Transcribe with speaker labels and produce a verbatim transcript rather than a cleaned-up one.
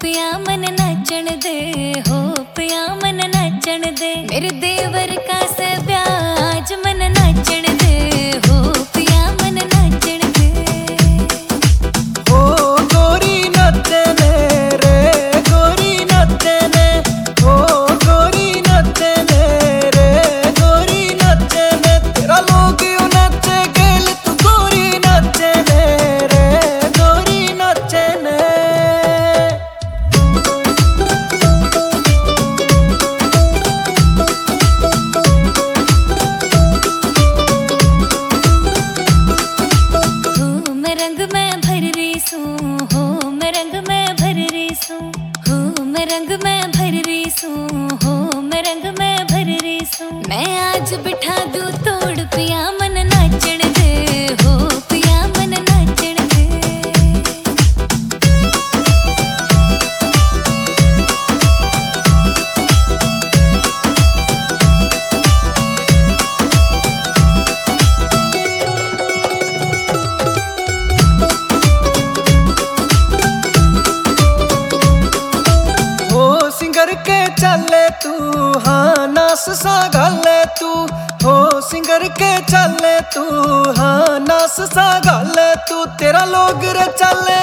Speaker 1: पिया मन नाचण दे, हो पिया मन नाचण दे, मेरे देवर का से ब्याज मन नाचण दे, हो पिया मन नाचण दे।
Speaker 2: हो गोरी नचने रे, गोरी नचने, हो गोरी नचने रे, गोरी नचने, तेरा लोग यूं नचे गेल तू गोरी नचने रे, गोरी नचने।
Speaker 1: रंग में भर रही सूं, हो मैं रंग में भर रही सूं, हो मैं रंग में भर रही सूं, हो मैं रंग में भर रही सूं। मैं आज बिठा दूं तोड़ पिया मन नाचण दे, हो पिया मन नाचण दे।
Speaker 2: सिंगर के चले तू, हाँ नास सा गाले तू, हो सिंगर के चले तू, हाँ नास सा गाले तू, तेरा लोग रे चले